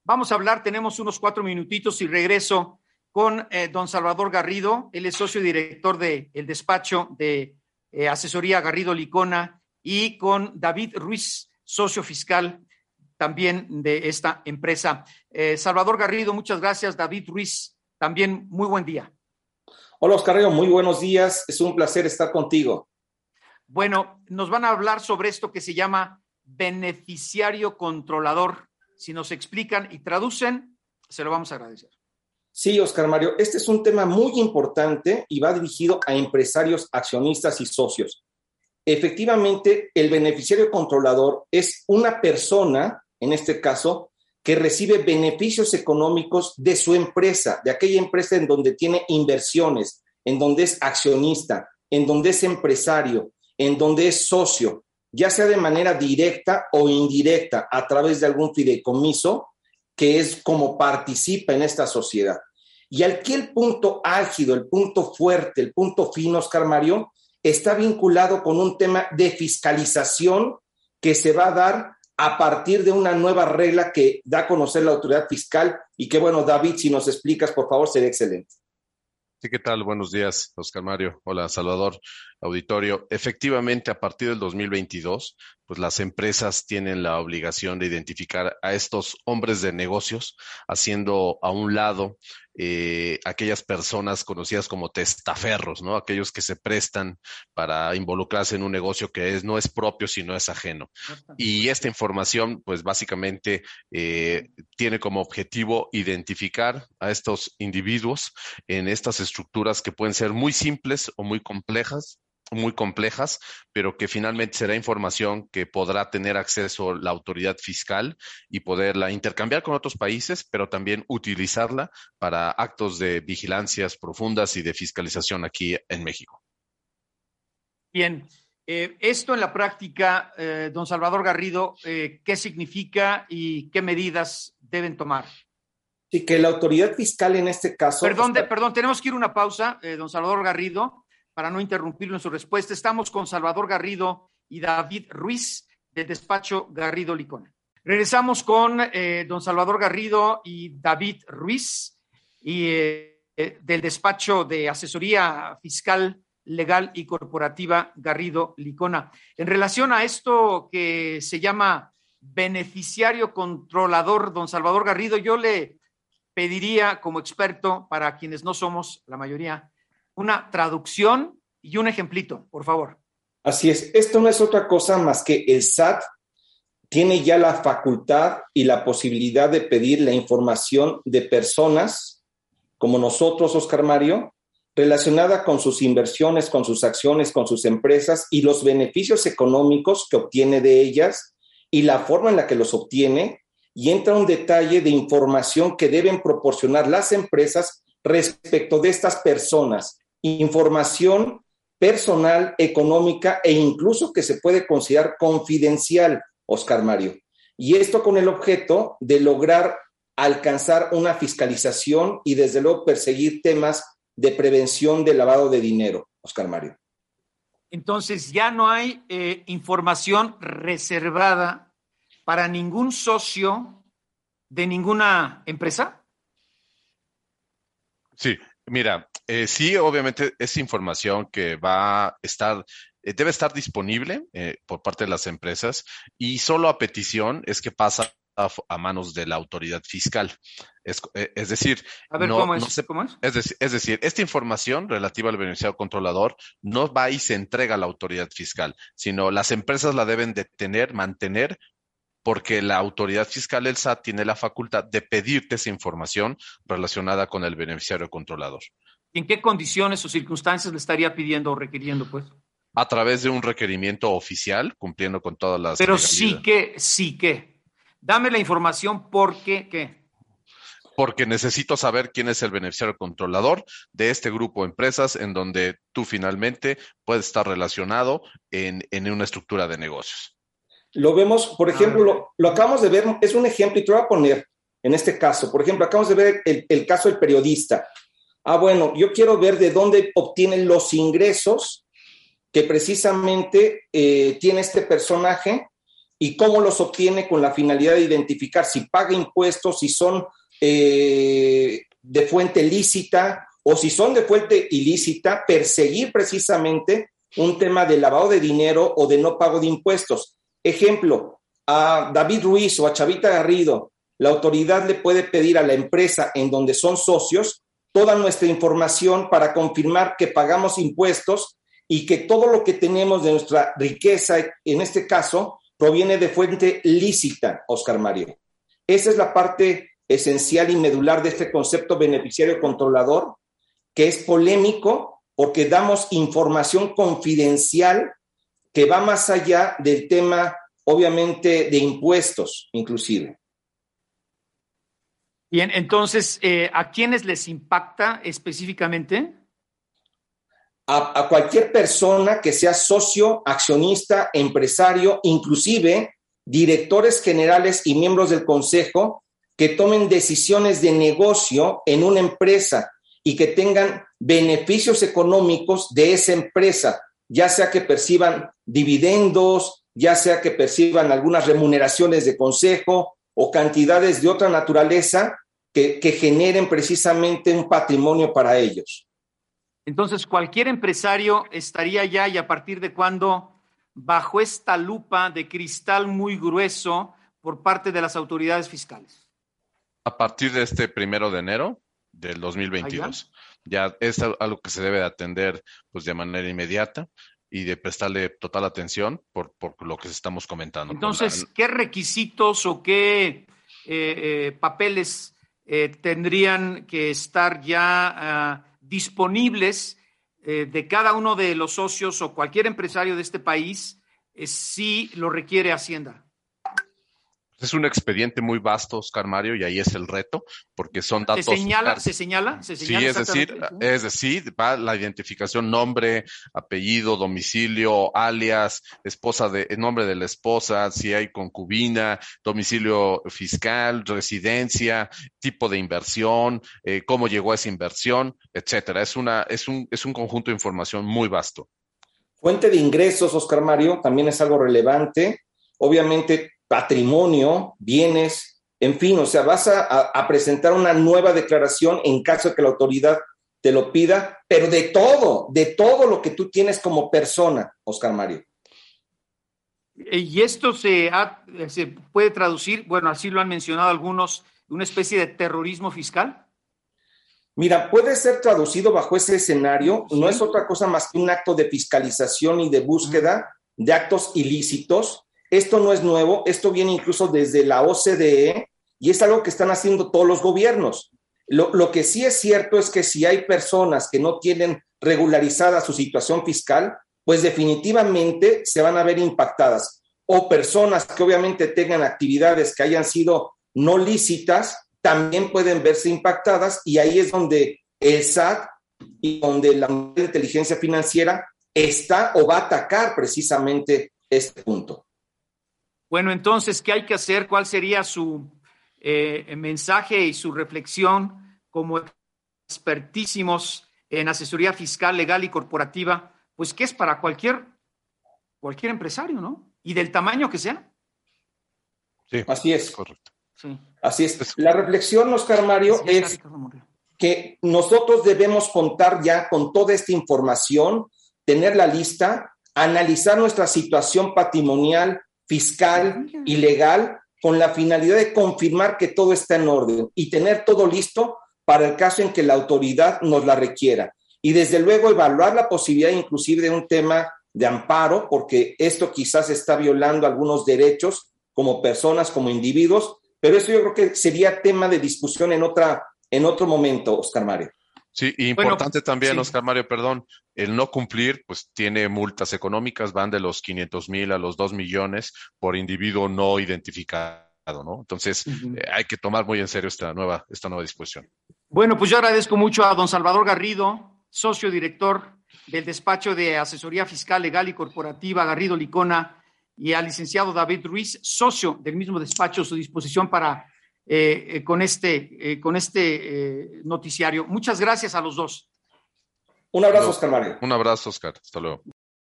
Vamos a hablar, tenemos unos 4 minutitos y regreso con don Salvador Garrido. Él es socio director del despacho de asesoría Garrido Licona, y con David Ruiz, socio fiscal también de esta empresa. Salvador Garrido, muchas gracias. David Ruiz, también muy buen día. Hola, Oscar Río, muy buenos días. Es un placer estar contigo. Bueno, nos van a hablar sobre esto que se llama beneficiario controlador. Si nos explican y traducen, se lo vamos a agradecer. Sí, Oscar Mario, este es un tema muy importante y va dirigido a empresarios, accionistas y socios. Efectivamente, el beneficiario controlador es una persona, en este caso, que recibe beneficios económicos de su empresa, de aquella empresa en donde tiene inversiones, en donde es accionista, en donde es empresario, en donde es socio, ya sea de manera directa o indirecta, a través de algún fideicomiso, que es como participa en esta sociedad. Y aquí el punto álgido, el punto fuerte, el punto fino, Oscar Mario, está vinculado con un tema de fiscalización que se va a dar a partir de una nueva regla que da a conocer la autoridad fiscal y que, bueno, David, si nos explicas, por favor, sería excelente. Sí, ¿qué tal? Buenos días, Oscar Mario. Hola, Salvador, auditorio. Efectivamente, a partir del 2022, pues las empresas tienen la obligación de identificar a estos hombres de negocios, haciendo a un lado aquellas personas conocidas como testaferros, ¿no? Aquellos que se prestan para involucrarse en un negocio que no es propio, sino es ajeno. Y esta información, pues básicamente tiene como objetivo identificar a estos individuos en estas estructuras que pueden ser muy simples o muy complejas, pero que finalmente será información que podrá tener acceso la autoridad fiscal y poderla intercambiar con otros países, pero también utilizarla para actos de vigilancias profundas y de fiscalización aquí en México. Bien, esto en la práctica, don Salvador Garrido, ¿qué significa y qué medidas deben tomar? Sí, que la autoridad fiscal en este caso... Perdón, tenemos que ir a una pausa, don Salvador Garrido, para no interrumpirlo en su respuesta. Estamos con Salvador Garrido y David Ruiz del despacho Garrido Licona. Regresamos con don Salvador Garrido y David Ruiz y del despacho de asesoría fiscal, legal y corporativa Garrido Licona. En relación a esto que se llama beneficiario controlador, don Salvador Garrido, yo le pediría como experto, para quienes no somos la mayoría, una traducción y un ejemplito, por favor. Así es, esto no es otra cosa más que el SAT tiene ya la facultad y la posibilidad de pedir la información de personas como nosotros, Oscar Mario, relacionada con sus inversiones, con sus acciones, con sus empresas y los beneficios económicos que obtiene de ellas y la forma en la que los obtiene, y entra un detalle de información que deben proporcionar las empresas respecto de estas personas, información personal, económica e incluso que se puede considerar confidencial, Oscar Mario. Y esto con el objeto de lograr alcanzar una fiscalización y desde luego perseguir temas de prevención de lavado de dinero, Oscar Mario. Entonces ya no hay información reservada para ningún socio de ninguna empresa. Sí, mira, sí, obviamente es información que va a estar, debe estar disponible por parte de las empresas, y solo a petición es que pasa a manos de la autoridad fiscal. Es decir, a ver, ¿cómo es? ¿Cómo es? Es decir, esta información relativa al beneficiario controlador no va y se entrega a la autoridad fiscal, sino las empresas la deben de tener, mantener, porque la autoridad fiscal, el SAT, tiene la facultad de pedirte esa información relacionada con el beneficiario controlador. ¿Y en qué condiciones o circunstancias le estaría pidiendo o requiriendo, pues? A través de un requerimiento oficial, cumpliendo con todas las Pero legalidades. sí que. Dame la información porque, ¿qué? Porque necesito saber quién es el beneficiario controlador de este grupo de empresas en donde tú finalmente puedes estar relacionado en una estructura de negocios. Lo vemos, por ejemplo, lo acabamos de ver, es un ejemplo y te voy a poner en este caso. Por ejemplo, acabamos de ver el caso del periodista. Bueno, yo quiero ver de dónde obtienen los ingresos que precisamente tiene este personaje y cómo los obtiene con la finalidad de identificar si paga impuestos, si son de fuente lícita o si son de fuente ilícita, perseguir precisamente un tema de lavado de dinero o de no pago de impuestos. Ejemplo, a David Ruiz o a Chavita Garrido, la autoridad le puede pedir a la empresa en donde son socios toda nuestra información para confirmar que pagamos impuestos y que todo lo que tenemos de nuestra riqueza, en este caso, proviene de fuente lícita, Oscar Mario. Esa es la parte esencial y medular de este concepto beneficiario controlador, que es polémico porque damos información confidencial que va más allá del tema, obviamente, de impuestos, inclusive. Bien, entonces, ¿a quiénes les impacta específicamente? A cualquier persona que sea socio, accionista, empresario, inclusive directores generales y miembros del consejo que tomen decisiones de negocio en una empresa y que tengan beneficios económicos de esa empresa, ya sea que perciban dividendos, ya sea que perciban algunas remuneraciones de consejo o cantidades de otra naturaleza que generen precisamente un patrimonio para ellos. Entonces, cualquier empresario estaría ya, y a partir de cuándo, bajo esta lupa de cristal muy grueso por parte de las autoridades fiscales. A partir de este 1 de enero del 2022. Ya es algo que se debe de atender pues de manera inmediata y de prestarle total atención por lo que estamos comentando. Entonces, ¿qué requisitos o qué papeles tendrían que estar ya disponibles de cada uno de los socios o cualquier empresario de este país si lo requiere Hacienda? Es un expediente muy vasto, Oscar Mario, y ahí es el reto, porque son datos. ¿Se señala? Sí, es decir, va la identificación, nombre, apellido, domicilio, alias, nombre de la esposa, si hay concubina, domicilio fiscal, residencia, tipo de inversión, cómo llegó a esa inversión, etcétera. Es un conjunto de información muy vasto. Fuente de ingresos, Oscar Mario, también es algo relevante. Obviamente, patrimonio, bienes, en fin, o sea, vas a presentar una nueva declaración en caso de que la autoridad te lo pida, pero de todo lo que tú tienes como persona, Oscar Mario. Y esto se puede traducir, bueno, así lo han mencionado algunos, una especie de terrorismo fiscal. Mira, puede ser traducido bajo ese escenario, sí. No es otra cosa más que un acto de fiscalización y de búsqueda de actos ilícitos. Esto no es nuevo, esto viene incluso desde la OCDE y es algo que están haciendo todos los gobiernos. Lo que sí es cierto es que si hay personas que no tienen regularizada su situación fiscal, pues definitivamente se van a ver impactadas. O personas que obviamente tengan actividades que hayan sido no lícitas, también pueden verse impactadas y ahí es donde el SAT y donde la Unidad de Inteligencia Financiera está o va a atacar precisamente este punto. Bueno, entonces, ¿qué hay que hacer? ¿Cuál sería su mensaje y su reflexión como expertísimos en asesoría fiscal, legal y corporativa? Pues que es para cualquier empresario, ¿no? Y del tamaño que sea. Sí, así es. Correcto. Sí. Así es. La reflexión, Oscar Mario, es que nosotros debemos contar ya con toda esta información, tener la lista, analizar nuestra situación patrimonial, fiscal y legal con la finalidad de confirmar que todo está en orden y tener todo listo para el caso en que la autoridad nos la requiera. Y desde luego evaluar la posibilidad inclusive de un tema de amparo, porque esto quizás está violando algunos derechos como personas, como individuos, pero eso yo creo que sería tema de discusión en otro momento, Oscar Mario. Sí, y importante también, sí. Oscar Mario, perdón, el no cumplir, pues tiene multas económicas, van de los 500,000 a los 2 millones por individuo no identificado, ¿no? Entonces, hay que tomar muy en serio esta nueva disposición. Bueno, pues yo agradezco mucho a don Salvador Garrido, socio director del despacho de asesoría fiscal, legal y corporativa Garrido Licona, y al licenciado David Ruiz, socio del mismo despacho, a su disposición para con este noticiario. Muchas gracias a los dos. Un abrazo, Oscar Mario. Un abrazo, Oscar. Hasta luego.